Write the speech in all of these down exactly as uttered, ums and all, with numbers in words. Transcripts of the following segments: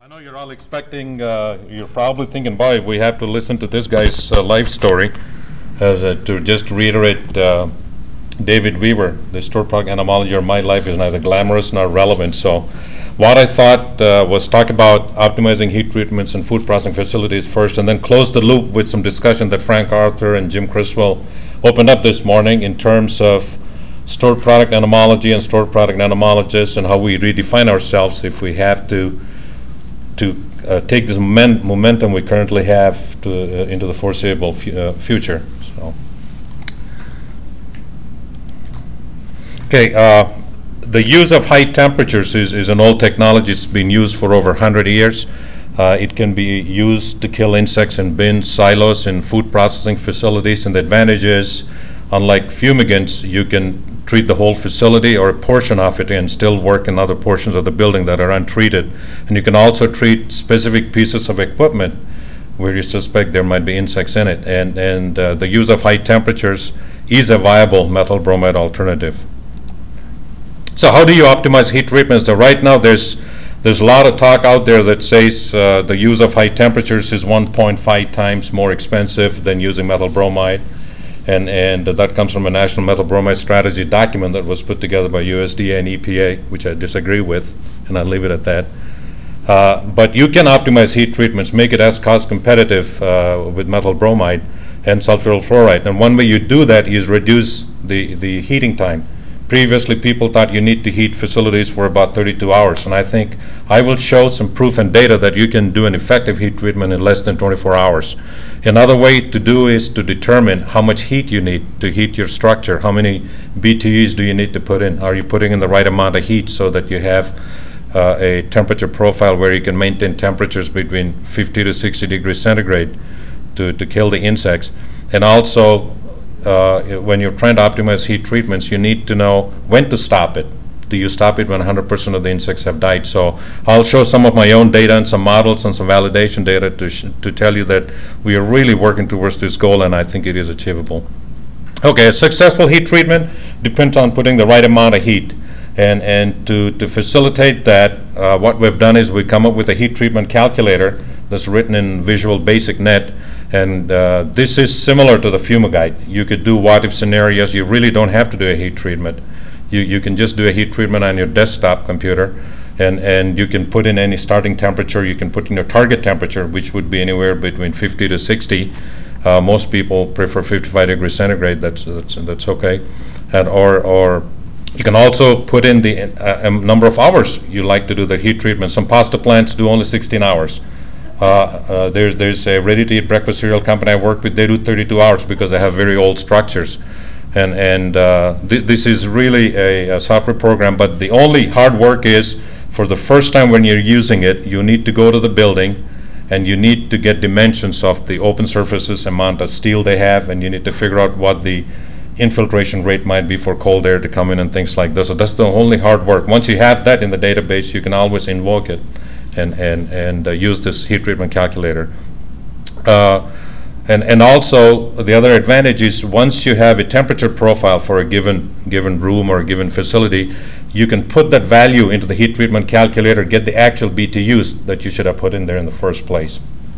I know you're all expecting, uh, you're probably thinking, boy, we have to listen to this guy's uh, life story. As, uh, to just reiterate, uh, David Weaver, the store product entomology of my life is neither glamorous nor relevant. So, what I thought uh, was talk about optimizing heat treatments and food processing facilities first, and then close the loop with some discussion that Frank Arthur and Jim Criswell opened up this morning in terms of store product entomology and store product entomologists and how we redefine ourselves if we have to to uh, take this moment, momentum we currently have to, uh, into the foreseeable fu- uh, future. So, okay, uh, the use of high temperatures is, is an old technology. It's been used for over one hundred years. Uh, it can be used to kill insects in bins, silos, in food processing facilities, and the advantage is, unlike fumigants, you can treat the whole facility or a portion of it and still work in other portions of the building that are untreated. And you can also treat specific pieces of equipment where you suspect there might be insects in it. And, and uh, the use of high temperatures is a viable methyl bromide alternative. So how do you optimize heat treatment? So right now there's there's a lot of talk out there that says uh, the use of high temperatures is one point five times more expensive than using methyl bromide. And, and that comes from a National Methyl Bromide Strategy document that was put together by U S D A and E P A, which I disagree with, and I'll leave it at that. Uh, but you can optimize heat treatments, make it as cost competitive uh, with methyl bromide and sulfuryl fluoride. And one way you do that is reduce the, the heating time. Previously, people thought you need to heat facilities for about thirty-two hours, and I think I will show some proof and data that you can do an effective heat treatment in less than twenty-four hours. Another way to do is to determine how much heat you need to heat your structure. How many B T Us do you need to put in? Are you putting in the right amount of heat so that you have uh, a temperature profile where you can maintain temperatures between fifty to sixty degrees centigrade to, to kill the insects? And also, Uh, when you're trying to optimize heat treatments, you need to know when to stop it. Do you stop it when one hundred percent of the insects have died? So I'll show some of my own data and some models and some validation data to, sh- to tell you that we are really working towards this goal, and I think it is achievable. Okay, a successful heat treatment depends on putting the right amount of heat. And, and to, to facilitate that, uh, what we've done is we come up with a heat treatment calculator that's written in Visual Basic Net. And uh, this is similar to the Fumigate. You could do what if scenarios. You really don't have to do a heat treatment. You, you can just do a heat treatment on your desktop computer, and, and you can put in any starting temperature. You can put in your target temperature, which would be anywhere between fifty to sixty. Uh, most people prefer fifty-five degrees centigrade. That's that's, that's okay. And or or you can also put in the uh, um, number of hours you like to do the heat treatment. Some pasta plants do only sixteen hours. Uh, uh, there's there's a ready-to-eat breakfast cereal company I work with. They do thirty-two hours because they have very old structures, and and uh, th- this is really a, a software program. But the only hard work is for the first time when you're using it, you need to go to the building, and you need to get dimensions of the open surfaces, amount of steel they have, and you need to figure out what the infiltration rate might be for cold air to come in and things like this. So that's the only hard work. Once you have that in the database, you can always invoke it and and and uh, use this heat treatment calculator. Uh, and and also the other advantage is once you have a temperature profile for a given given room or a given facility, you can put that value into the heat treatment calculator, get the actual B T Us that you should have put in there in the first place.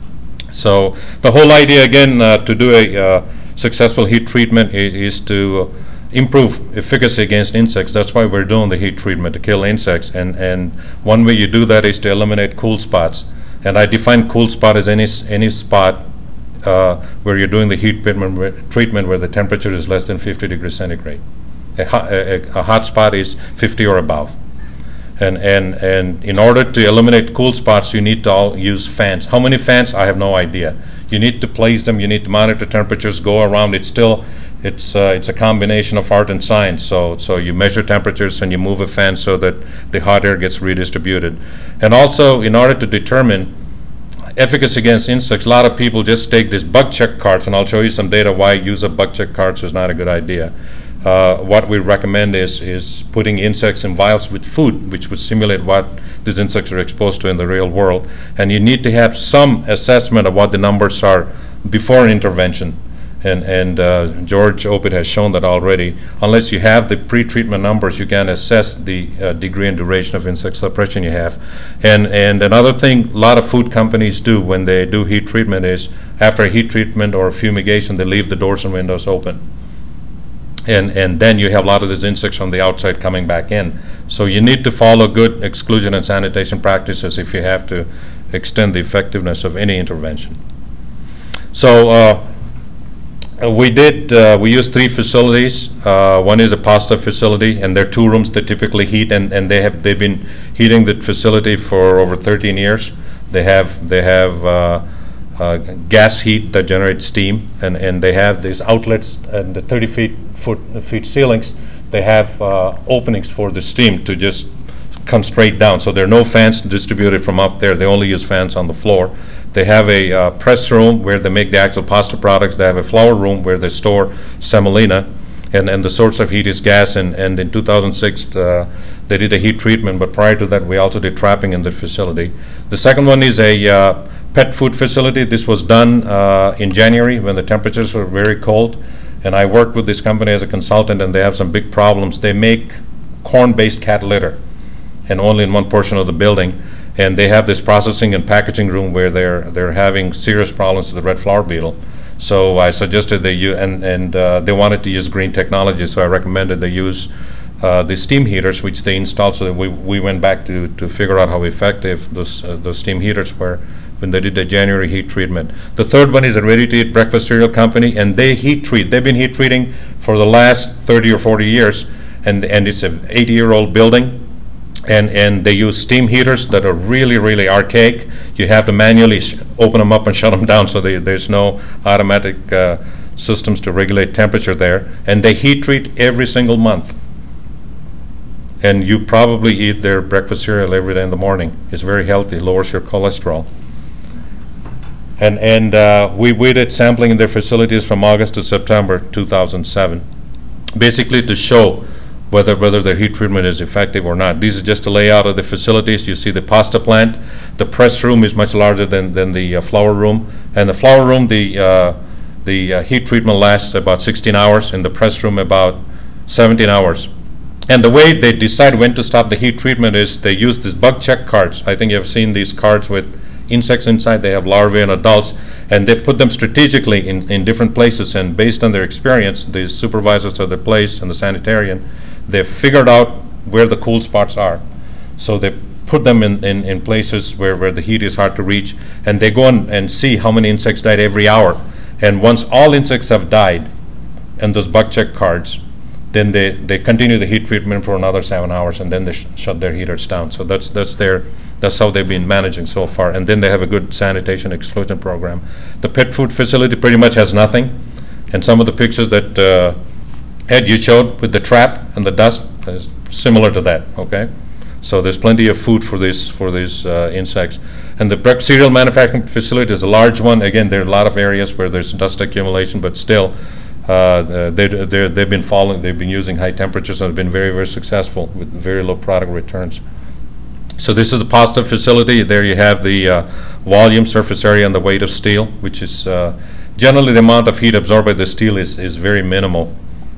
So the whole idea again uh, to do a uh, successful heat treatment is, is to improve efficacy against insects. That's why we're doing the heat treatment, to kill insects. And, and one way you do that is to eliminate cool spots. And I define cool spot as any any spot uh, where you're doing the heat treatment, treatment where the temperature is less than fifty degrees centigrade. A, hot, a, a hot spot is fifty or above. And, and, and in order to eliminate cool spots, you need to all use fans. How many fans? I have no idea. You need to place them, you need to monitor temperatures, go around. It's still It's uh, it's a combination of art and science. So so you measure temperatures and you move a fan so that the hot air gets redistributed. And also, in order to determine efficacy against insects, a lot of people just take these bug check cards, and I'll show you some data why use of bug check cards is not a good idea. Uh, what we recommend is is putting insects in vials with food, which would simulate what these insects are exposed to in the real world. And you need to have some assessment of what the numbers are before intervention. And, and uh, George Opit has shown that already. Unless you have the pre-treatment numbers, you can assess the uh, degree and duration of insect suppression you have. And, and another thing a lot of food companies do when they do heat treatment is, after a heat treatment or fumigation, they leave the doors and windows open. And, and then you have a lot of these insects on the outside coming back in. So you need to follow good exclusion and sanitation practices if you have to extend the effectiveness of any intervention. So uh, we did, uh, we used three facilities. Uh, one is a pasta facility, and there are two rooms that typically heat, and, and they have, they've been heating the facility for over thirteen years. They have, they have uh, uh, gas heat that generates steam, and, and they have these outlets and the thirty feet foot feet ceilings. They have uh, openings for the steam to just come straight down. So there are no fans distributed from up there. They only use fans on the floor. They have a uh, press room where they make the actual pasta products. They have a flour room where they store semolina, and, and the source of heat is gas. And, and in two thousand six, uh, they did a heat treatment, but prior to that, we also did trapping in the facility. The second one is a uh, pet food facility. This was done uh, in January when the temperatures were very cold. And I worked with this company as a consultant, and they have some big problems. They make corn-based cat litter, and only in one portion of the building. And they have this processing and packaging room where they're they're having serious problems with the red flour beetle. So I suggested they use, and and uh, they wanted to use green technology. So I recommended they use uh, the steam heaters, which they installed. So that we we went back to to figure out how effective those uh, those steam heaters were when they did the January heat treatment. The third one is a ready-to-eat breakfast cereal company, and they heat treat. They've been heat treating for the last thirty or forty years, and and it's an eighty-year-old building. And, and they use steam heaters that are really, really archaic. You have to manually sh open them up and shut them down, so they, there's no automatic uh, systems to regulate temperature there. And they heat treat every single month. And you probably eat their breakfast cereal every day in the morning. It's very healthy, lowers your cholesterol. And, and uh, we, we did sampling in their facilities from August to September two thousand seven, basically to show whether whether their heat treatment is effective or not. These are just a layout of the facilities. You see the pasta plant. The press room is much larger than, than the uh, flour room. And the flour room, the, uh, the uh, heat treatment lasts about sixteen hours. In the press room, about seventeen hours. And the way they decide when to stop the heat treatment is they use these bug check cards. I think you've seen these cards with insects inside. They have larvae and adults, and they put them strategically in, in different places. And based on their experience, the supervisors of the place and the sanitarian, they've figured out where the cool spots are. So they put them in, in, in places where, where the heat is hard to reach, and they go and, and see how many insects died every hour. And once all insects have died, and those bug check cards, then they, they continue the heat treatment for another seven hours, and then they sh shut their heaters down. So that's that's their that's how they've been managing so far. And then they have a good sanitation exclusion program. The pet food facility pretty much has nothing, and some of the pictures that uh, Ed, you showed with the trap and the dust is similar to that. Okay, so there's plenty of food for these for these uh, insects. And the breakfast cereal manufacturing facility is a large one. Again, there are a lot of areas where there's dust accumulation, but still, uh, they they they've been following. They've been using high temperatures and have been very very successful with very low product returns. So this is the pasta facility. There you have the uh, volume, surface area, and the weight of steel, which is uh, generally the amount of heat absorbed by the steel is is very minimal.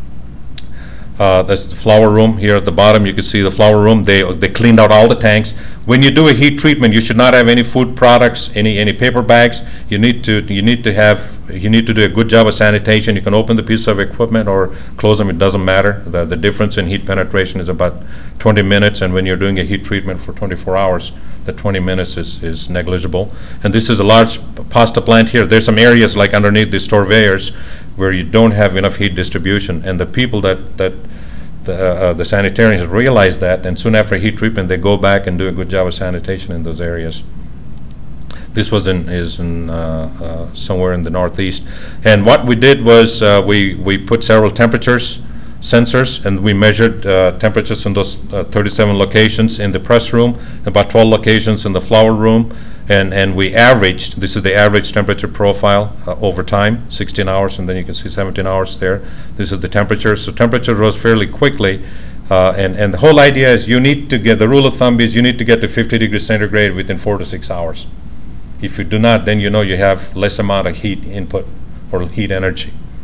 Uh, that's the flour room. Here at the bottom you can see the flour room. They they cleaned out all the tanks. When you do a heat treatment, you should not have any food products, any any paper bags. You need to you need to have you need to do a good job of sanitation. You can open the piece of equipment or close them. It doesn't matter. The the difference in heat penetration is about twenty minutes, and when you're doing a heat treatment for twenty-four hours, the twenty minutes is is negligible. And this is a large pasta plant here. There's some areas like underneath the storeveyors where you don't have enough heat distribution, and the people that that the, uh, the sanitarians realize that, and soon after heat treatment they go back and do a good job of sanitation in those areas. This was in is in uh, uh, somewhere in the northeast, and what we did was uh, we we put several temperatures sensors, and we measured uh, temperatures in those uh, thirty-seven locations in the press room, about twelve locations in the flour room, and and we averaged, this is the average temperature profile uh, over time, sixteen hours, and then you can see seventeen hours there. This is the temperature. So temperature rose fairly quickly, uh, and and the whole idea is you need to get, the rule of thumb is you need to get to fifty degrees centigrade within four to six hours. If you do not, then you know you have less amount of heat input or heat energy.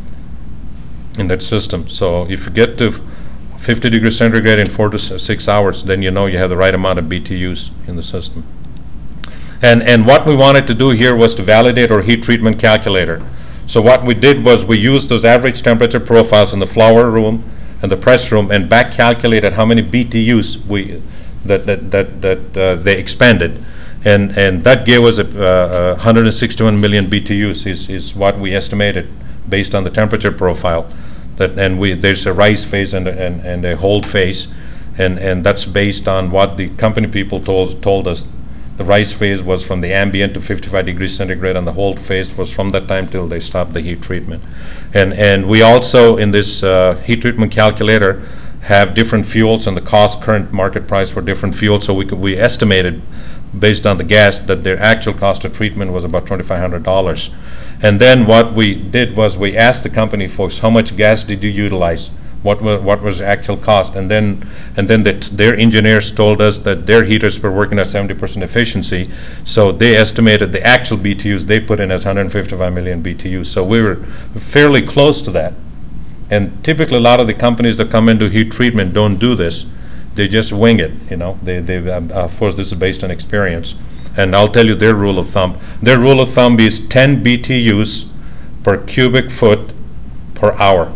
in that system. So if you get to fifty degrees centigrade in four to six hours, then you know you have the right amount of B T Us in the system. And, and what we wanted to do here was to validate our heat treatment calculator. So what we did was we used those average temperature profiles in the flower room and the press room and back calculated how many B T Us we, that, that, that, that uh, they expanded. And, and that gave us a, uh, one hundred sixty-one million B T Us is, is what we estimated based on the temperature profile. That, and we, there's a rise phase and, and, and a hold phase. And, and that's based on what the company people told, told us. The rise phase was from the ambient to fifty-five degrees centigrade, and the hold phase was from that time till they stopped the heat treatment. And and we also, in this uh, heat treatment calculator, have different fuels and the cost, current market price for different fuels. So we could, we estimated, based on the gas, that their actual cost of treatment was about twenty-five hundred dollars. And then what we did was we asked the company folks, how much gas did you utilize? What was what was the actual cost, and then and then that their engineers told us that their heaters were working at seventy percent efficiency, so they estimated the actual B T Us they put in as one hundred fifty-five million B T Us. So we were fairly close to that. And typically, a lot of the companies that come into heat treatment don't do this; they just wing it. You know, they they um, of course this is based on experience. And I'll tell you their rule of thumb. Their rule of thumb is ten B T Us per cubic foot per hour.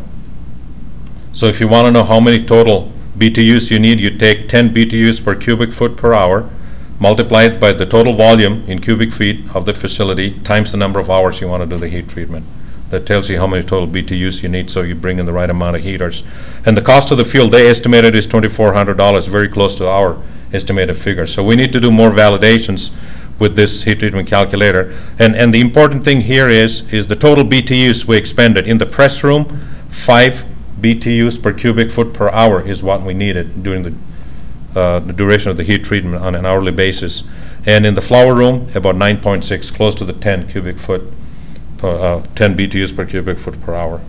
So if you want to know how many total B T Us you need, you take ten B T Us per cubic foot per hour, multiply it by the total volume in cubic feet of the facility, times the number of hours you want to do the heat treatment. That tells you how many total B T Us you need, so you bring in the right amount of heaters. And the cost of the fuel they estimated is twenty-four hundred dollars, very close to our estimated figure. So we need to do more validations with this heat treatment calculator. And, and the important thing here is, is the total B T Us we expended. In the press room, five B T Us per cubic foot per hour is what we needed during the, uh, the duration of the heat treatment on an hourly basis. And in the flower room, about nine point six, close to the ten cubic foot, per, uh, ten B T Us per cubic foot per hour.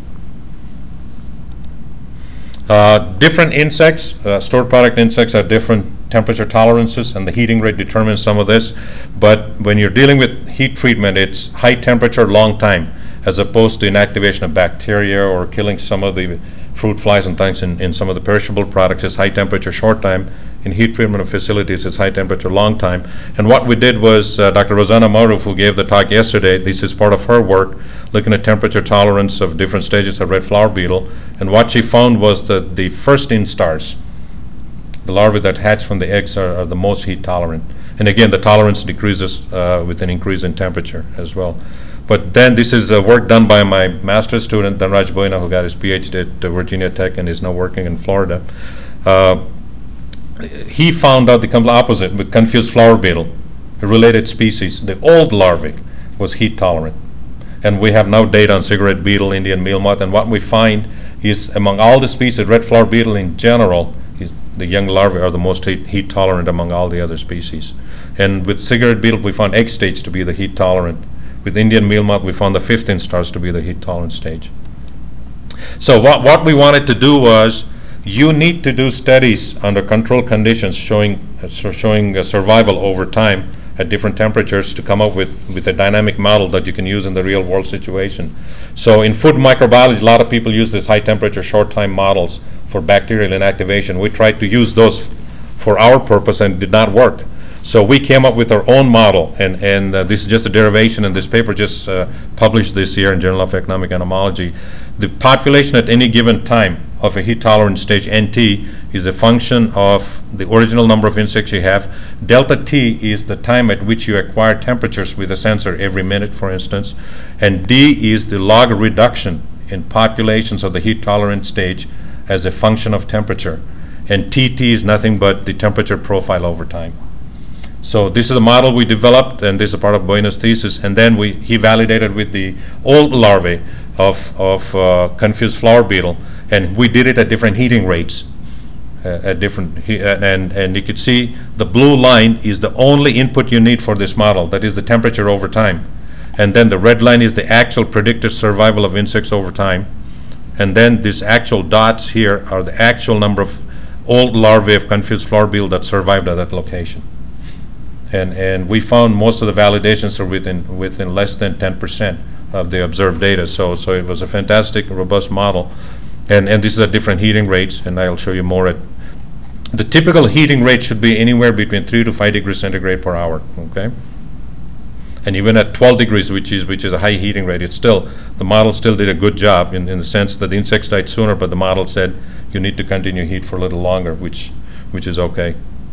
Uh, different insects, uh, stored product insects have different temperature tolerances, and the heating rate determines some of this. But when you're dealing with heat treatment, it's high temperature, long time, as opposed to inactivation of bacteria or killing some of the fruit flies and things in, in some of the perishable products. Is high temperature, short time. In heat treatment of facilities, it's high temperature, long time. And what we did was, uh, Doctor Rosanna Maruf, who gave the talk yesterday, this is part of her work, looking at temperature tolerance of different stages of red flower beetle. And what she found was that the first instars, the larvae that hatch from the eggs, are, are the most heat tolerant. And again, the tolerance decreases uh, with an increase in temperature as well. But then this is uh, work done by my master's student, Dhanraj Boina, who got his PhD at uh, Virginia Tech and is now working in Florida. Uh, he found out the complete opposite with confused flower beetle, a related species. The old larvae was heat tolerant. And we have now data on cigarette beetle, Indian meal moth, and what we find is among all the species, red flower beetle in general, is the young larvae are the most heat, heat tolerant among all the other species. And with cigarette beetle, we found egg stage to be the heat tolerant. With Indian meal moth, we found the fifth instars to be the heat tolerant stage. So what, what we wanted to do was, you need to do studies under controlled conditions showing, uh, showing uh, survival over time at different temperatures to come up with, with a dynamic model that you can use in the real world situation. So in food microbiology, a lot of people use these high temperature short time models for bacterial inactivation. We tried to use those for our purpose and it did not work. So we came up with our own model, and, and uh, this is just a derivation, and this paper just uh, published this year in Journal of Economic Entomology. The population at any given time of a heat tolerant stage, N T, is a function of the original number of insects you have. Delta T is the time at which you acquire temperatures with a sensor every minute, for instance. And D is the log reduction in populations of the heat tolerant stage as a function of temperature. And T T is nothing but the temperature profile over time. So this is the model we developed, and this is a part of Boina's thesis. And then we he validated with the old larvae of, of uh, confused flower beetle, and we did it at different heating rates. Uh, at different he, uh, and and you could see the blue line is the only input you need for this model, that is the temperature over time. And then the red line is the actual predicted survival of insects over time. And then these actual dots here are the actual number of old larvae of confused flower beetle that survived at that location. And, and we found most of the validations are within, within less than ten percent of the observed data. So, so it was a fantastic, robust model. And, and this is at different heating rates, and I'll show you more. At the typical heating rate should be anywhere between three to five degrees centigrade per hour, okay? And even at twelve degrees, which is which is a high heating rate, it's still, the model still did a good job in, in the sense that the insects died sooner, but the model said you need to continue heat for a little longer, which which is okay.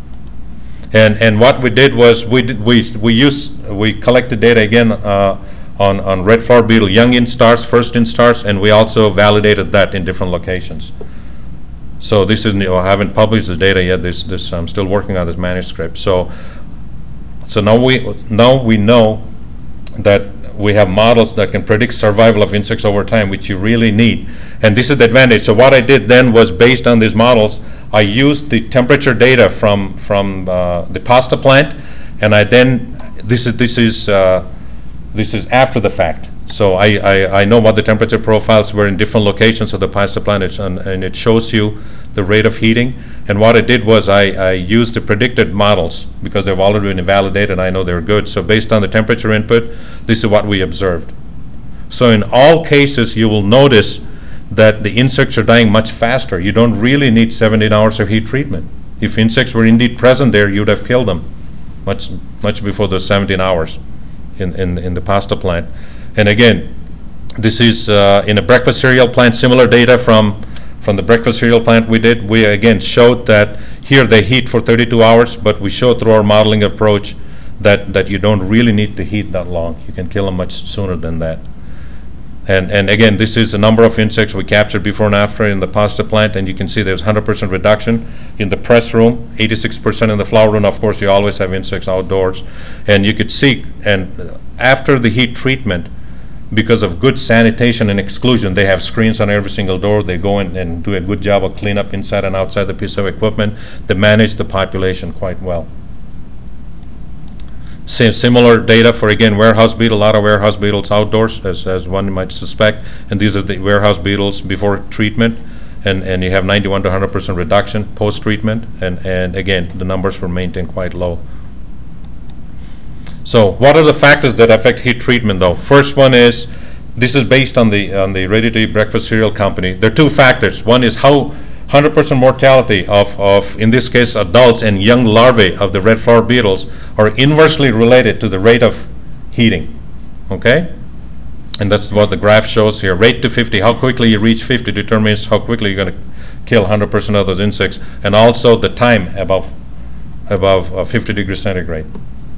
And and what we did was we did, we we used we collected data again uh, on on red flower beetle young instars, first instars, and we also validated that in different locations. So this is new. I haven't published the data yet. This this I'm still working on this manuscript. So so now we now we know that we have models that can predict survival of insects over time, which you really need. And this is the advantage. So what I did then was, based on these models, I used the temperature data from from uh, the pasta plant, and I then this is this is uh, this is after the fact. So I, I, I know what the temperature profiles were in different locations of the pasta plant, it's on, and it shows you the rate of heating. And what I did was I, I used the predicted models because they've already been validated. I know they're good. So based on the temperature input, this is what we observed. So in all cases, you will notice that the insects are dying much faster. You don't really need seventeen hours of heat treatment. If insects were indeed present there, you'd have killed them much much before those seventeen hours in, in, in the pasta plant. And again, this is uh, in a breakfast cereal plant, similar data from, from the breakfast cereal plant we did. We again showed that here they heat for thirty-two hours, but we showed through our modeling approach that, that you don't really need to heat that long. You can kill them much sooner than that. And, and again, this is the number of insects we captured before and after in the pasta plant, and you can see there's one hundred percent reduction in the press room, eighty-six percent in the flower room. Of course, you always have insects outdoors. And you could see, and after the heat treatment, because of good sanitation and exclusion, they have screens on every single door. They go in and do a good job of cleanup inside and outside the piece of equipment. They manage the population quite well. Same similar data for, again, warehouse beetle. A lot of warehouse beetles outdoors, as, as one might suspect. And these are the warehouse beetles before treatment. And, and you have ninety-one to one hundred percent reduction post-treatment. And, and again, the numbers were maintained quite low. So what are the factors that affect heat treatment, though? First one is, this is based on the on the ready-to-eat breakfast cereal company. There are two factors. One is how one hundred percent mortality of, of, in this case, adults and young larvae of the red flower beetles are inversely related to the rate of heating, okay? And that's what the graph shows here. Rate to fifty, how quickly you reach fifty determines how quickly you're going to kill one hundred percent of those insects, and also the time above, above uh, fifty degrees centigrade.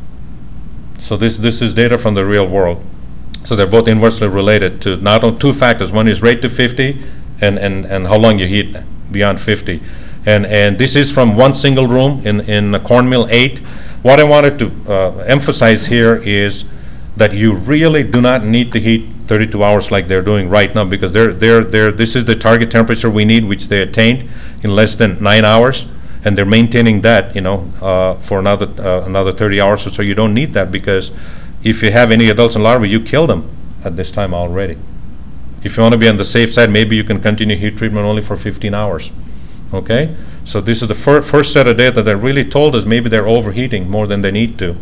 So this this is data from the real world. So they're both inversely related to not on two factors. One is rate to fifty, and, and, and how long you heat beyond fifty. And and this is from one single room in in Cornmeal eight. What I wanted to uh, emphasize here is that you really do not need to heat thirty-two hours like they're doing right now, because they're they're they're this is the target temperature we need, which they attained in less than nine hours. And they're maintaining that, you know, uh, for another uh, another thirty hours or so. You don't need that, because if you have any adults and larvae, you kill them at this time already. If you want to be on the safe side, maybe you can continue heat treatment only for fifteen hours. Okay? So this is the fir first set of data that really told us maybe they're overheating more than they need to.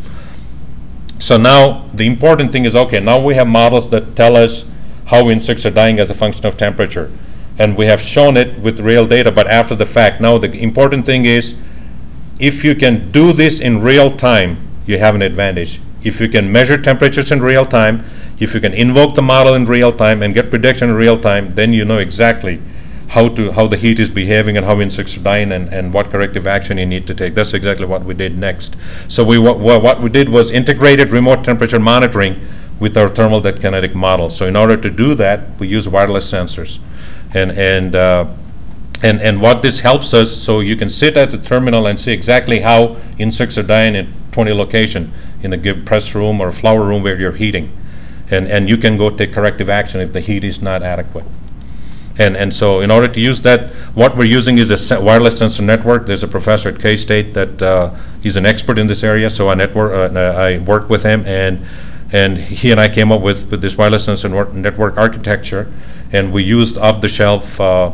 So now the important thing is, okay, now we have models that tell us how insects are dying as a function of temperature. And we have shown it with real data, but after the fact. Now the important thing is, if you can do this in real time, you have an advantage. If you can measure temperatures in real time, if you can invoke the model in real time and get prediction in real time, then you know exactly how to how the heat is behaving and how insects are dying, and, and what corrective action you need to take. That's exactly what we did next. So we what, what we did was integrated remote temperature monitoring with our thermal dead kinetic model. So in order to do that, we use wireless sensors. And and, uh, and and what this helps us, so you can sit at the terminal and see exactly how insects are dying in twenty locations in a given press room or flower room where you're heating, and and you can go take corrective action if the heat is not adequate. And and so in order to use that, what we're using is a wireless sensor network. There's a professor at K-State that uh, he's an expert in this area. So I network uh, I worked with him, and and he and I came up with, with this wireless sensor network architecture. And we used off-the-shelf uh,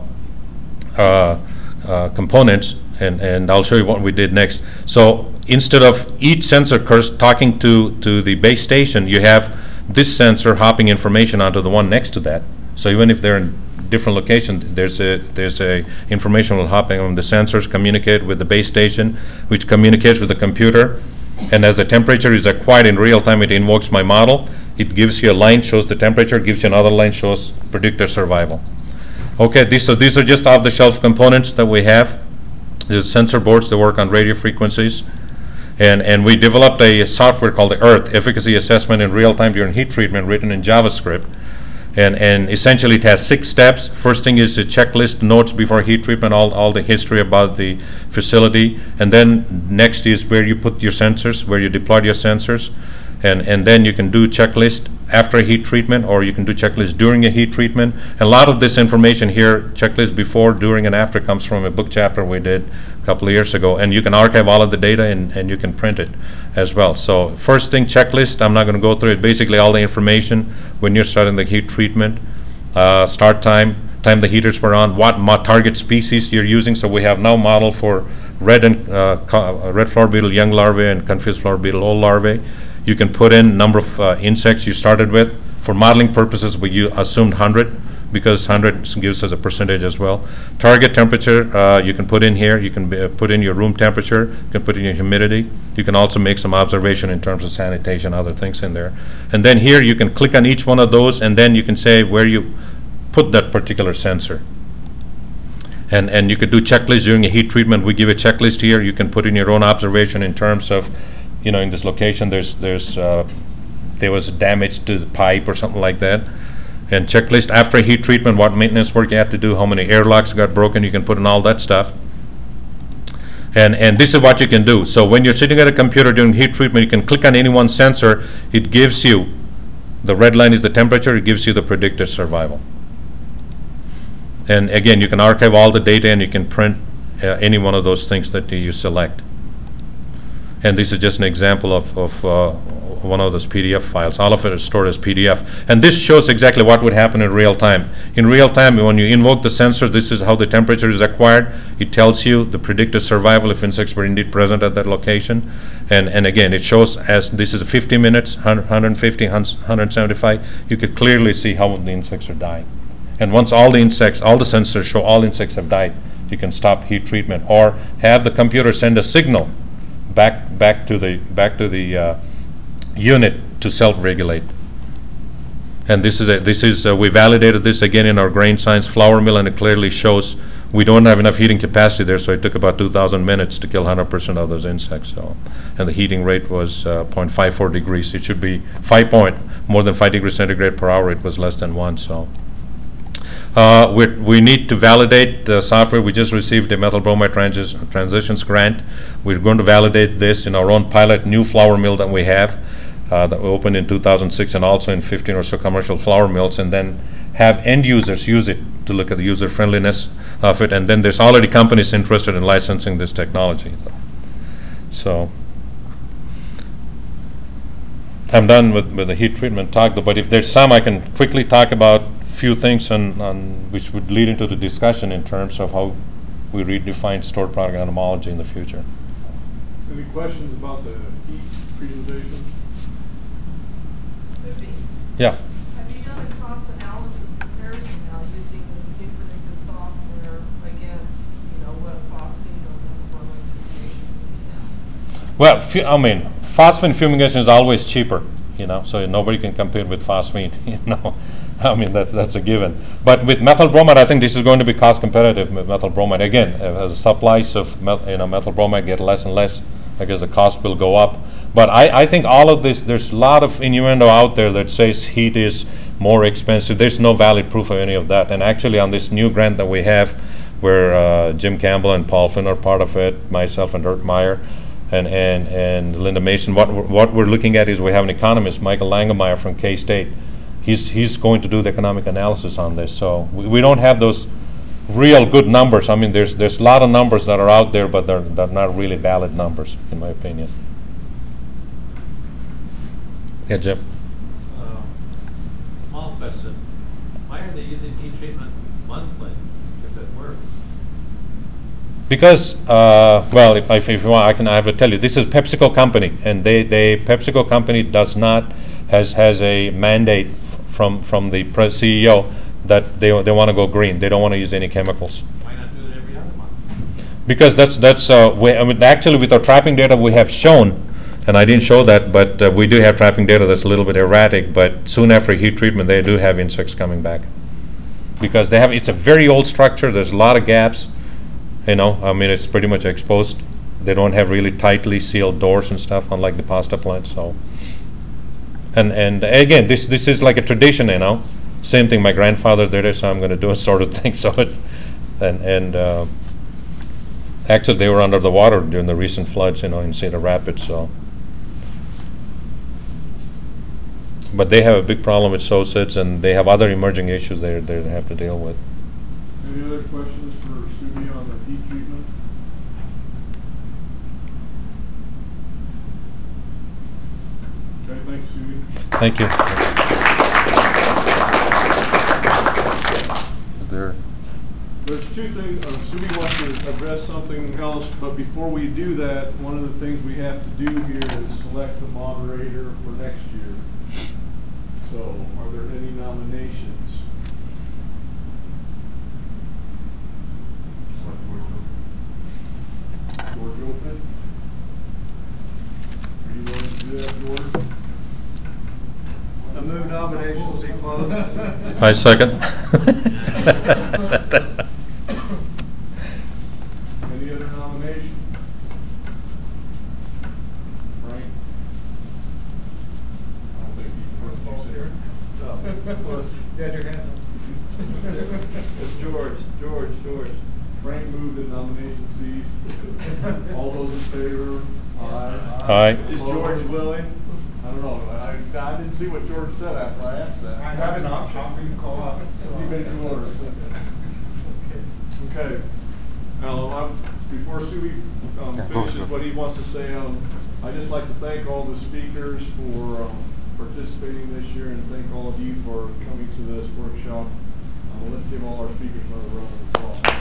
uh, uh, components, and, and I'll show you what we did next. So instead of each sensor talking to, to the base station, you have this sensor hopping information onto the one next to that. So even if they're in different locations, there's a there's a information will happen on the sensors, communicate with the base station, which communicates with the computer. And as the temperature is acquired in real time, it invokes my model. It gives you a line, shows the temperature, gives you another line, shows predictor survival. Okay, these, so these are just off-the-shelf components that we have. There's sensor boards that work on radio frequencies. And, and we developed a software called the EARTH, Efficacy Assessment in Real Time During Heat Treatment, written in JavaScript. And, and essentially it has six steps. First thing is a checklist notes before heat treatment, all, all the history about the facility. And then next is where you put your sensors, where you deployed your sensors. And, and then you can do checklist after a heat treatment, or you can do checklist during a heat treatment. And a lot of this information here, checklist before, during, and after, comes from a book chapter we did a couple of years ago. And you can archive all of the data, and, and you can print it as well. So first thing, checklist. I'm not going to go through it. Basically all the information when you're starting the heat treatment, uh, start time, time the heaters were on, what target species you're using. So we have now model for red and uh, red flower beetle young larvae and confused flower beetle old larvae. You can put in number of uh, insects you started with. For modeling purposes, we u- assumed one hundred, because one hundred gives us a percentage as well. Target temperature, uh, you can put in here. You can uh, put in your room temperature. You can put in your humidity. You can also make some observation in terms of sanitation, other things in there. And then here you can click on each one of those, and then you can say where you put that particular sensor. And, and you could do checklists during a heat treatment. We give a checklist here. You can put in your own observation in terms of, you know, in this location there's there's uh, there was damage to the pipe or something like that. And checklist after heat treatment, what maintenance work you have to do, how many airlocks got broken, you can put in all that stuff. And and this is what you can do. So when you're sitting at a computer during heat treatment, you can click on any one sensor. It gives you, the red line is the temperature, it gives you the predicted survival. And again, you can archive all the data, and you can print uh, any one of those things that you select. And this is just an example of, of uh, one of those P D F files. All of it is stored as P D F. And this shows exactly what would happen in real time. In real time, when you invoke the sensor, this is how the temperature is acquired. It tells you the predicted survival if insects were indeed present at that location. And, and again, it shows as this is fifty minutes, one hundred fifty, one hundred seventy-five. You could clearly see how the insects are dying. And once all the insects, all the sensors show all insects have died, you can stop heat treatment, or have the computer send a signal back back to the back to the uh, unit to self-regulate. And this is a, this is uh, we validated this again in our grain science flour mill, and it clearly shows we don't have enough heating capacity there, so it took about two thousand minutes to kill one hundred percent of those insects. So, and the heating rate was uh, zero point five four degrees. It should be five point more than five degrees centigrade per hour. It was less than one. So. Uh, we, we need to validate the software. We just received a methyl bromide transis, transitions grant. We're going to validate this in our own pilot new flour mill that we have uh, that we opened in two thousand six, and also in fifteen or so commercial flour mills, and then have end users use it to look at the user friendliness of it. And then there's already companies interested in licensing this technology. So I'm done with, with the heat treatment talk, but if there's some, I can quickly talk about few things on, on which would lead into the discussion in terms of how we redefine stored product entomology in the future. Any questions about the heat presentation? Yeah. Have you done a cost analysis comparison now using this new predictive software against, you know, what phosphine or methyl fumigation would be now? Well, fu- I mean, phosphine fumigation is always cheaper, you know, so nobody can compete with phosphine, you know. I mean, that's that's a given. But with methyl bromide, I think this is going to be cost competitive with methyl bromide. Again, as the supplies of met, you know, methyl bromide get less and less, I guess the cost will go up. But I, I think all of this, there's a lot of innuendo out there that says heat is more expensive. There's no valid proof of any of that. And actually on this new grant that we have, where uh, Jim Campbell and Paul Finn are part of it, myself and Dirk Meyer, and, and, and Linda Mason, what we're, what we're looking at is we have an economist, Michael Langemeyer from K-State. He's he's going to do the economic analysis on this. So we, we don't have those real good numbers. I mean, there's there's a lot of numbers that are out there, but they're, they're not really valid numbers, in my opinion. Yeah, Jim. Uh, small question. Why are they using heat treatment monthly if it works? Because, uh, well, if, if, if you want, I can I have to tell you, this is PepsiCo company, and they, they PepsiCo company does not has has a mandate from from the C E O that they, they want to go green. They don't want to use any chemicals. Why not do it every other month? Because that's, that's, uh, we, I mean, actually with our trapping data, we have shown, and I didn't show that, but uh, we do have trapping data that's a little bit erratic, but soon after heat treatment, they do have insects coming back. Because they have, it's a very old structure, there's a lot of gaps, you know, I mean, it's pretty much exposed. They don't have really tightly sealed doors and stuff, unlike the pasta plant, so. And, and again, this, this is like a tradition, you know. Same thing, my grandfather did it, so I'm gonna do a sort of thing, so it's, and, and, uh, actually, they were under the water during the recent floods, you know, in Cedar Rapids, so. But they have a big problem with SOSIDs, and they have other emerging issues they they have to deal with. Any other questions for Subi on the heat treatment? Okay, thanks, Subi. Thank you. Is there? There's two things, uh, Subi wants to address something else, but before we do that, one of the things we have to do here is select the moderator for next year. So, are there any nominations? George open? Are you willing to do that, George? I move nominations be closed. I second. Any other nomination? Frank? I don't think you first volunteer. You had your hand up. It's George, George, George. Frank moved the nomination cease. All those in favor? Aye. Aye. Is George willing? I don't know. I, I didn't see what George said after I asked that. I have an option, we can call us. You made the order. Okay. Now, I'm, before Subi um, finishes what he wants to say, um, I'd just like to thank all the speakers for um, participating this year, and thank all of you for coming to this workshop. Uh, let's give all our speakers another round of applause.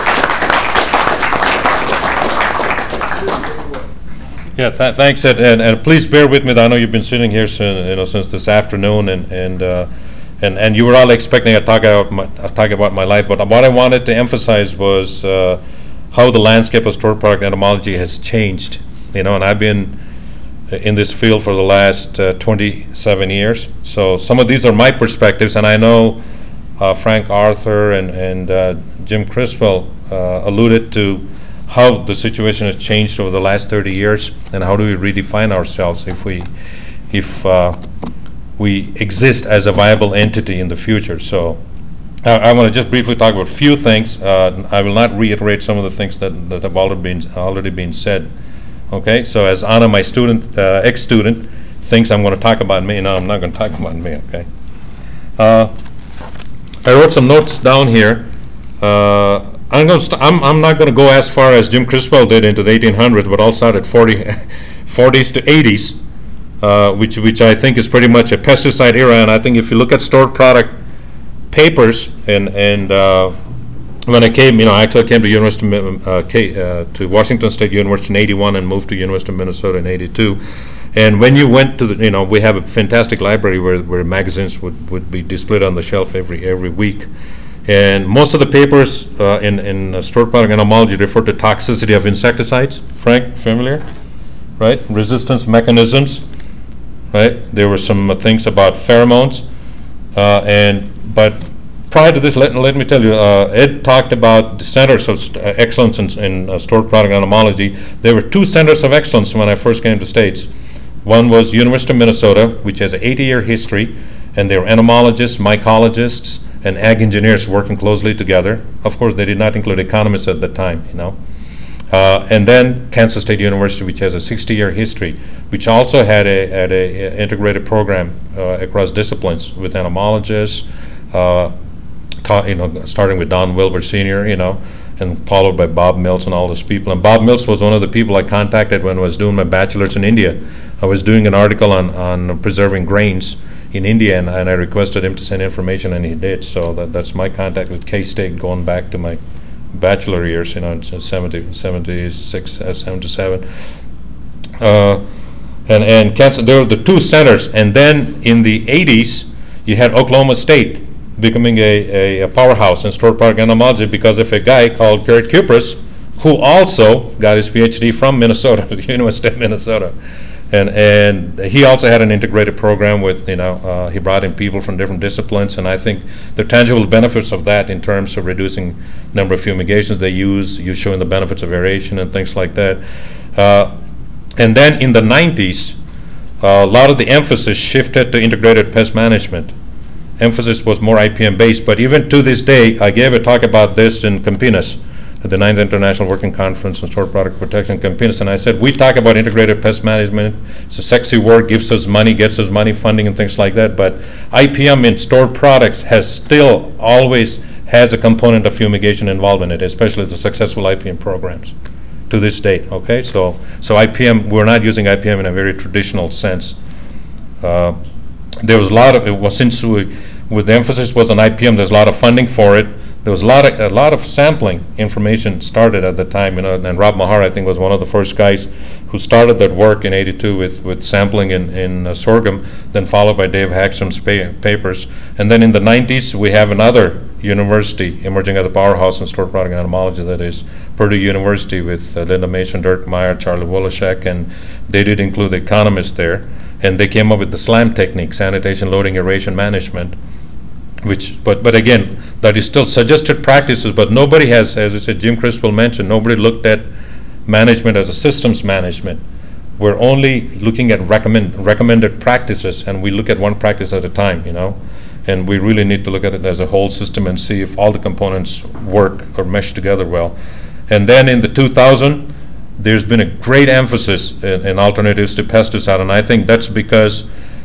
Yeah, th thanks, Ed, and, and please bear with me. I know you've been sitting here since, you know, since this afternoon, and and uh, and and you were all expecting a talk about my a talk about my life. But what I wanted to emphasize was uh, how the landscape of stored product entomology has changed. You know, and I've been in this field for the last uh, twenty-seven years. So some of these are my perspectives, and I know uh, Frank Arthur and and uh, Jim Criswell uh, alluded to how the situation has changed over the last thirty years, and how do we redefine ourselves if we if uh, we exist as a viable entity in the future. So I, I want to just briefly talk about a few things. Uh, I will not reiterate some of the things that, that have already been already been said. Okay, so as Anna, my student, uh, ex-student, thinks I'm going to talk about me, no, I'm not going to talk about me. Okay. Uh, I wrote some notes down here. Uh, I'm, going to I'm, I'm not going to go as far as Jim Criswell did into the eighteen hundreds, but I'll start at forties to eighties, uh, which which I think is pretty much a pesticide era. And I think if you look at stored product papers, and and uh, when I came, you know, actually I came to University uh, K, uh, to Washington State University in eighty-one and moved to University of Minnesota in eighty-two. And when you went to the, you know, we have a fantastic library where where magazines would would be displayed on the shelf every every week. And most of the papers uh, in, in uh, stored product entomology refer to toxicity of insecticides. Frank, familiar? Right? Resistance mechanisms. Right? There were some uh, things about pheromones. Uh, and but prior to this, let, let me tell you, uh, Ed talked about the centers of st uh, excellence in, in uh, stored product entomology. There were two centers of excellence when I first came to the States. One was University of Minnesota, which has an eighty year history, and they were entomologists, mycologists, and ag engineers working closely together. Of course, they did not include economists at the time, you know. Uh, and then Kansas State University, which has a sixty year history, which also had a, had a, a integrated program uh, across disciplines with entomologists, uh, you know, starting with Don Wilbur Senior, you know, and followed by Bob Mills and all those people. And Bob Mills was one of the people I contacted when I was doing my bachelor's in India. I was doing an article on, on preserving grains in India, and, and I requested him to send information, and he did. So that, that's my contact with K-State going back to my bachelor years, you know, in seventy, seventy-six, uh, seventy-seven. Uh, and and Kansas, there were the two centers, and then in the eighties, you had Oklahoma State becoming a, a, a powerhouse in stored product entomology because of a guy called Garrett Kupras, who also got his PhD from Minnesota, the University of Minnesota. And and he also had an integrated program with, you know, uh, he brought in people from different disciplines, and I think the tangible benefits of that in terms of reducing number of fumigations they use, you showing the benefits of aeration and things like that. Uh, and then in the nineties, uh, a lot of the emphasis shifted to integrated pest management. Emphasis was more I P M based, but even to this day, I gave a talk about this in Campinas, at the ninth International Working Conference on Stored Product Protection in Campinas, and I said, we talk about integrated pest management. It's a sexy word, gives us money, gets us money, funding, and things like that, but I P M in stored products has still always has a component of fumigation involved in it, especially the successful I P M programs to this date, okay? So, so I P M, we're not using I P M in a very traditional sense. Uh, there was a lot of, it was since we, with the emphasis was on I P M, there's a lot of funding for it. There was a lot of a lot of sampling information started at the time, you know, and Rob Mahar, I think, was one of the first guys who started that work in eighty-two with, with sampling in, in uh, sorghum, then followed by Dave Hackstrom's pa- papers. And then in the nineties, we have another university emerging as a powerhouse in stored product entomology, that is Purdue University, with uh, Linda Mason, Dirk Meyer, Charlie Wolashek, and they did include the economists there. And they came up with the SLAM technique, sanitation, loading, aeration, management, which, but but again, that is still suggested practices, but nobody has, as I said, Jim Criswell mentioned, nobody looked at management as a systems management. We're only looking at recommend recommended practices, and we look at one practice at a time, you know, and we really need to look at it as a whole system and see if all the components work or mesh together well. And then in the two thousand, there's been a great emphasis in, in alternatives to pesticide, and I think that's because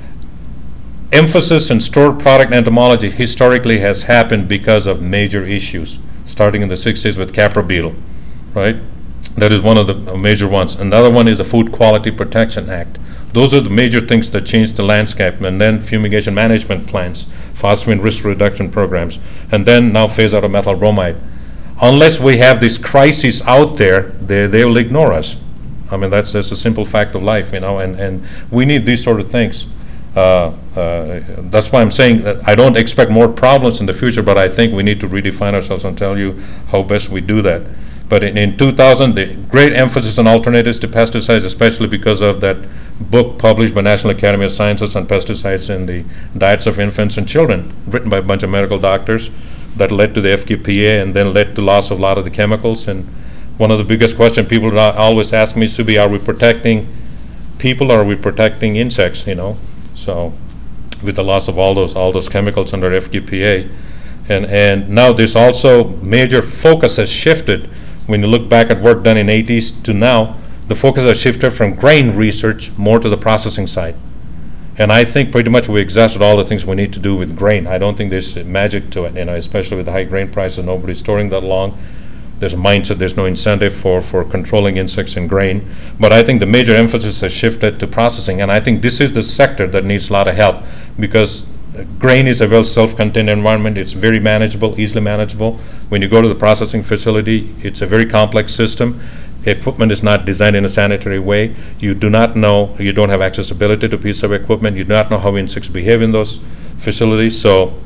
emphasis in stored product entomology historically has happened because of major issues, starting in the sixties with Capra beetle, right? That is one of the major ones. Another one is the Food Quality Protection Act. Those are the major things that changed the landscape. And then fumigation management plans, phosphine risk reduction programs, and then now phase out of methyl bromide. Unless we have these crises out there, they they will ignore us. I mean, that's that's a simple fact of life, you know. And and we need these sort of things. Uh, uh, that's why I'm saying that I don't expect more problems in the future, but I think we need to redefine ourselves and tell you how best we do that. But in, in two thousand, the great emphasis on alternatives to pesticides, especially because of that book published by National Academy of Sciences on pesticides in the diets of infants and children, written by a bunch of medical doctors, that led to the F Q P A and then led to loss of a lot of the chemicals. And one of the biggest questions people always ask me, Subi, are we protecting people or are we protecting insects, you know? So with the loss of all those all those chemicals under F Q P A. And and now there's also major focus has shifted. When you look back at work done in eighties to now, the focus has shifted from grain research more to the processing side. And I think pretty much we exhausted all the things we need to do with grain. I don't think there's magic to it, you know, especially with the high grain prices, nobody's storing that long. There's a mindset, there's no incentive for, for controlling insects in grain. But I think the major emphasis has shifted to processing, and I think this is the sector that needs a lot of help, because grain is a well self-contained environment. It's very manageable, easily manageable. When you go to the processing facility, it's a very complex system. Equipment is not designed in a sanitary way. You do not know, you don't have accessibility to a piece of equipment. You do not know how insects behave in those facilities. So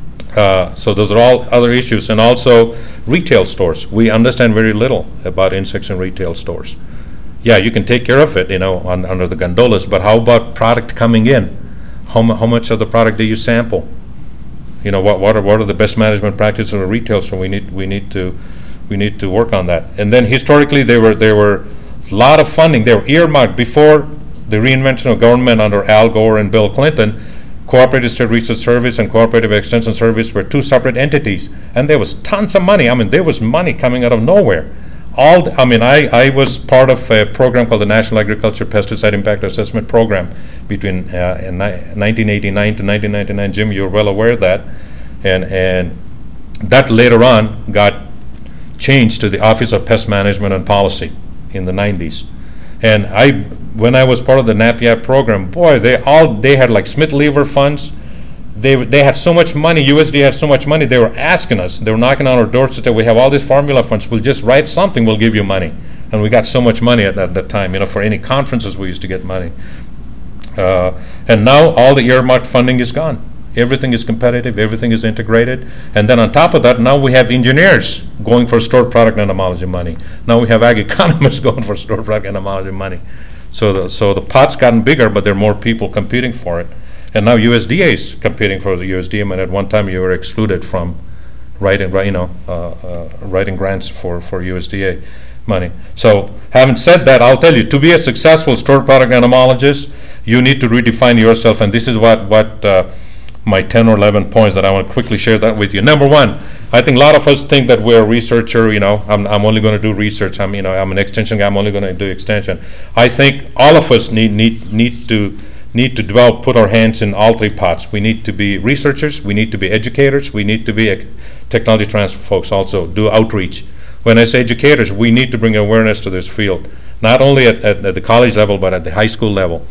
Uh, so those are all other issues. And also retail stores. We understand very little about insects in retail stores. Yeah, you can take care of it, you know, on, under the gondolas, but how about product coming in? How, mu- how much of the product do you sample? You know, what, what are what are the best management practices of a retail store? We need we need to we need to work on that. And then historically there were there were a lot of funding. They were earmarked before the reinvention of government under Al Gore and Bill Clinton. Cooperative State Research Service and Cooperative Extension Service were two separate entities, and there was tons of money. I mean, there was money coming out of nowhere. All the, I mean, I, I was part of a program called the National Agriculture Pesticide Impact Assessment Program between uh, in ni- nineteen eighty-nine to nineteen ninety-nine. Jim, you're well aware of that, and and that later on got changed to the Office of Pest Management and Policy in the nineties. And I, when I was part of the NAPIAP program, boy, they all they had like Smith-Lever funds. They they had so much money. U S D A had so much money. They were asking us. They were knocking on our doors to say, "We have all these formula funds. We'll just write something. We'll give you money." And we got so much money at that, at that time. You know, for any conferences, we used to get money. Uh, and now all the earmarked funding is gone. Everything is competitive, everything is integrated. And then on top of that, now we have engineers going for stored product entomology money. Now we have ag economists going for stored product entomology money. So the, so the pot's gotten bigger, but there are more people competing for it. And now U S D A is competing for the U S D A money. At one time, you were excluded from writing, you know, uh, uh, writing grants for, for U S D A money. So having said that, I'll tell you, to be a successful stored product entomologist, you need to redefine yourself. And this is what, what uh, my ten or eleven points that I want to quickly share that with you. Number one, I think a lot of us think that we're a researcher, you know, I'm, I'm only going to do research. I'm, you know, I'm an extension guy, I'm only going to do extension. I think all of us need, need, need to need to develop, put our hands in all three pots. We need to be researchers, we need to be educators, we need to be ec- technology transfer folks also, do outreach. When I say educators, we need to bring awareness to this field, not only at, at, at the college level, but at the high school level.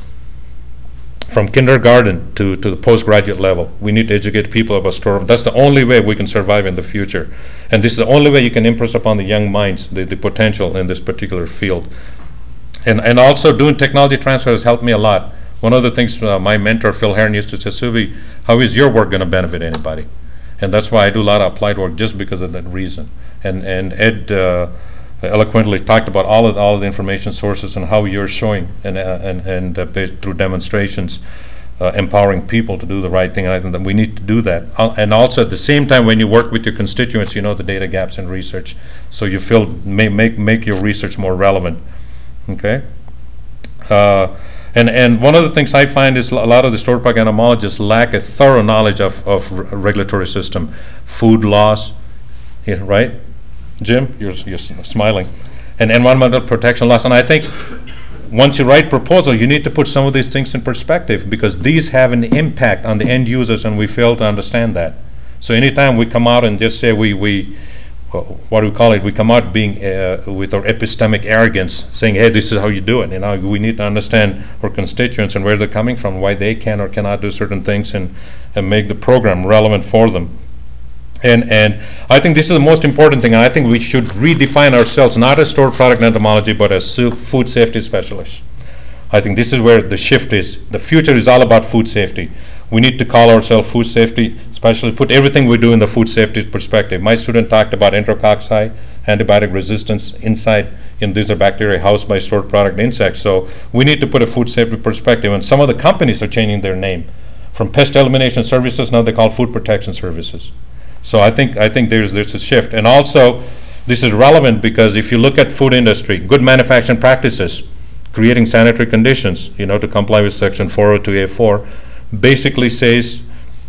From kindergarten to, to the postgraduate level, we need to educate people about store. That's the only way we can survive in the future. And this is the only way you can impress upon the young minds the, the potential in this particular field. And, and also doing technology transfer has helped me a lot. One of the things uh, my mentor, Phil Herron, used to say, Subi, how is your work going to benefit anybody? And that's why I do a lot of applied work, just because of that reason. And, and Ed uh, eloquently talked about all of, all of the information sources and how you're showing and, uh, and, and uh, through demonstrations, uh, empowering people to do the right thing. And I think that we need to do that. Uh, and also at the same time, when you work with your constituents, you know the data gaps in research. So you feel, may, make, make your research more relevant. Okay? Uh, And and one of the things I find is a lot of the stored product entomologists lack a thorough knowledge of, of r- regulatory system, food laws, yeah, right? Jim, you're, you're smiling. And environmental protection laws. And I think once you write proposal, you need to put some of these things in perspective, because these have an impact on the end users, and we fail to understand that. So anytime we come out and just say we, we what do we call it? We come out being uh, with our epistemic arrogance, saying, "Hey, this is how you do it." You know, we need to understand our constituents and where they're coming from, why they can or cannot do certain things, and and make the program relevant for them. And and I think this is the most important thing. And I think we should redefine ourselves not as stored product entomology, but as su- food safety specialists. I think this is where the shift is. The future is all about food safety. We need to call ourselves food safety specialists, put everything we do in the food safety perspective. My student talked about enterococci, antibiotic resistance inside, and these are bacteria housed by stored product insects. So we need to put a food safety perspective, and some of the companies are changing their name. From pest elimination services, now they call food protection services. So I think I think there's there's a shift. And also, this is relevant because if you look at food industry, good manufacturing practices, creating sanitary conditions, you know, to comply with section four oh two A four, basically says,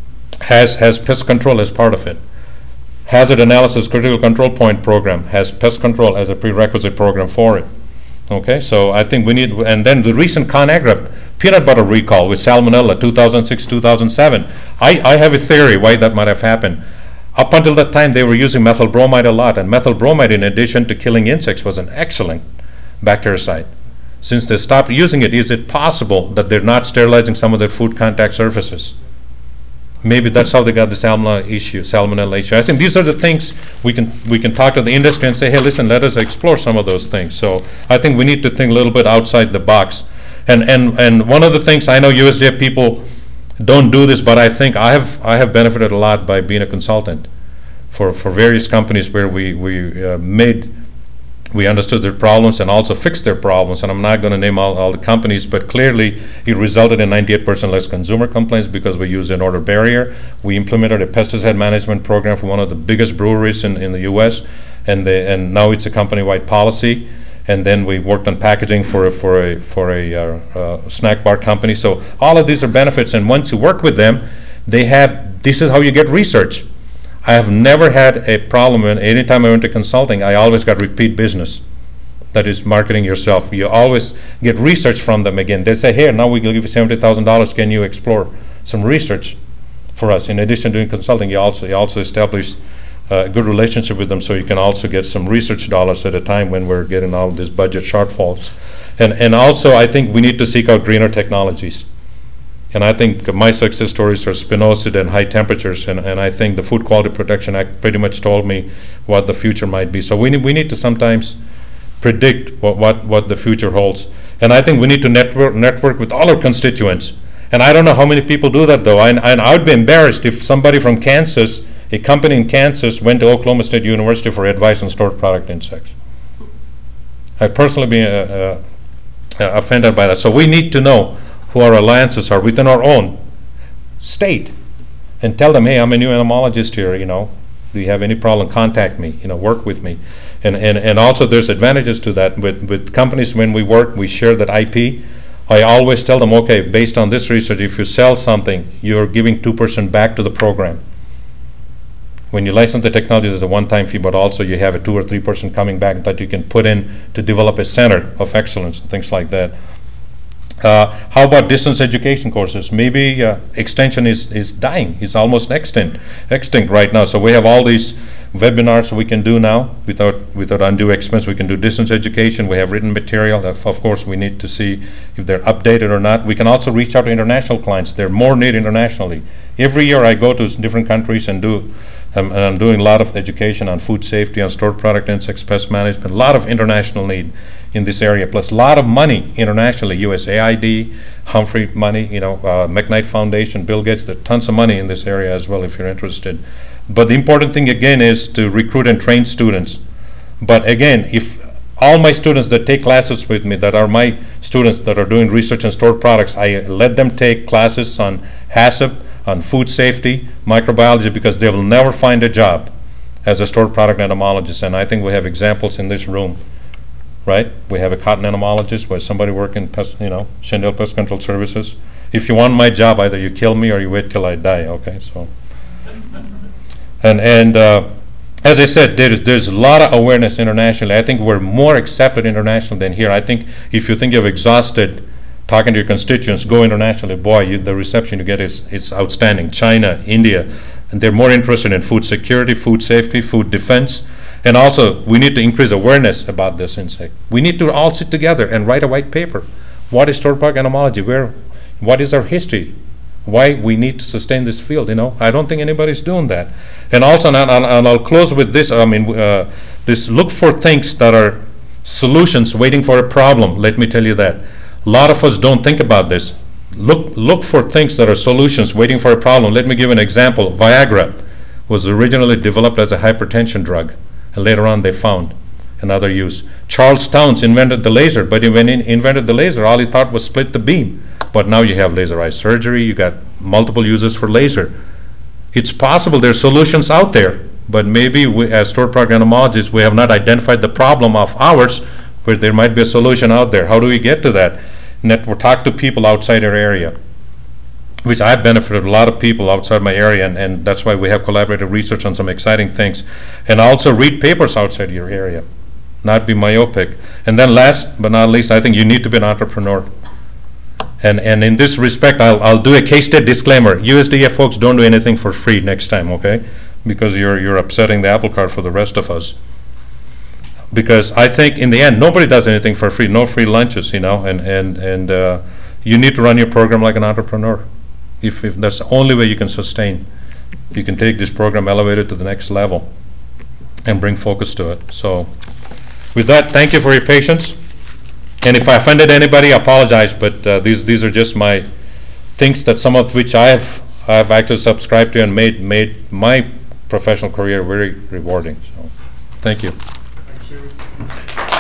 has has pest control as part of it. Hazard analysis critical control point program has pest control as a prerequisite program for it. Okay, so I think we need, and then the recent ConAgra peanut butter recall with salmonella, two thousand six, two thousand seven. I, I have a theory why that might have happened. Up until that time, they were using methyl bromide a lot, and methyl bromide, in addition to killing insects, was an excellent bactericide. Since they stopped using it, is it possible that they're not sterilizing some of their food contact surfaces? Maybe that's how they got the salmonella issue, salmonella issue. I think these are the things we can we can talk to the industry and say, hey, listen, let us explore some of those things. So I think we need to think a little bit outside the box. And and and one of the things, I know U S D A people don't do this, but I think I have I have benefited a lot by being a consultant for, for various companies where we we uh, made. We understood their problems and also fixed their problems. And I'm not going to name all, all the companies, but clearly it resulted in ninety-eight percent less consumer complaints because we used an order barrier. We implemented a pesticide management program for one of the biggest breweries in, in the U S, and they, and now it's a company-wide policy. And then we worked on packaging for a, for a, for a uh, uh, snack bar company. So all of these are benefits. And once you work with them, they have, this is how you get research. I have never had a problem, and anytime I went to consulting, I always got repeat business. That is marketing yourself. You always get research from them again. They say, here, now we will give you seventy thousand dollars. Can you explore some research for us? In addition to doing consulting, you also, you also establish a good relationship with them, so you can also get some research dollars at a time when we're getting all these budget shortfalls. And, and also, I think we need to seek out greener technologies. And I think my success stories are spinosad and high temperatures, and, and I think the Food Quality Protection Act pretty much told me what the future might be. So we need, we need to sometimes predict what, what, what the future holds. And I think we need to network, network with all our constituents And I don't know how many people do that, though. And, and I would be embarrassed if somebody from Kansas, a company in Kansas, went to Oklahoma State University for advice on stored product insects. I've personally been uh, uh, offended by that. So we need to know who our alliances are within our own state, and tell them, hey, I'm a new entomologist here, you know, do you have any problem, contact me, you know, work with me. And and, and also there's advantages to that. With, with companies, when we work, we share that I P. I always tell them, okay, based on this research, if you sell something, you're giving two percent back to the program. When you license the technology, there's a one-time fee, but also you have a two or three percent coming back that you can put in to develop a center of excellence and things like that. Uh, how about distance education courses? Maybe uh, extension is, is dying. It's almost extinct, extinct right now. So we have all these webinars we can do now without without undue expense. We can do distance education. We have written material. Of of course, we need to see if they're updated or not. We can also reach out to international clients. They're more needed internationally. Every year I go to different countries and do, um, and I'm doing a lot of education on food safety, on stored product insects, pest management, a lot of international need in this area, plus a lot of money internationally, U S A I D, Humphrey money, you know, uh, McKnight Foundation, Bill Gates, there's tons of money in this area as well if you're interested. But the important thing again is to recruit and train students. But again, if all my students that take classes with me, that are my students that are doing research on stored products, I let them take classes on HACCP, on food safety, microbiology, because they will never find a job as a stored product entomologist. And I think we have examples in this room, right? We have a cotton entomologist, where somebody working, pest, you know, Shendale Pest Control Services. If you want my job, either you kill me or you wait till I die. Okay, so. And and uh, as I said, there's there's a lot of awareness internationally. I think we're more accepted internationally than here. I think if you think you've exhausted talking to your constituents, go internationally. Boy, you, the reception you get is is outstanding. China, India, and they're more interested in food security, food safety, food defense. And also, we need to increase awareness about this insect. We need to all sit together and write a white paper. What is stored product entomology? Where, what is our history? Why we need to sustain this field? You know, I don't think anybody's doing that. And also, and I'll, and I'll close with this. I mean, uh, this look for things that are solutions waiting for a problem. Let me tell you that. A lot of us don't think about this. Look, look for things that are solutions waiting for a problem. Let me give an example. Viagra was originally developed as a hypertension drug, and later on they found another use. Charles Towns invented the laser, but when he invented the laser, all he thought was split the beam. But now you have laser eye surgery, you got multiple uses for laser. It's possible there's solutions out there, but maybe we, as stored product entomologists, we have not identified the problem of ours, where there might be a solution out there. How do we get to that? Network, talk to people outside our area, which I've benefited a lot of people outside my area, and, and that's why we have collaborative research on some exciting things. And also read papers outside your area, not be myopic. And then last but not least, I think you need to be an entrepreneur. And and in this respect, I'll I'll do a case state disclaimer. U S D A folks, don't do anything for free next time, okay? Because you're you're upsetting the apple cart for the rest of us. Because I think in the end, nobody does anything for free. No free lunches, you know. And and and uh, you need to run your program like an entrepreneur. If if that's the only way you can sustain, you can take this program, elevate it to the next level, and bring focus to it. So, with that, thank you for your patience. And if I offended anybody, I apologize, but uh, these these are just my things that some of which I have I've actually subscribed to and made made my professional career very rewarding. So, thank you. Thanks, Sue.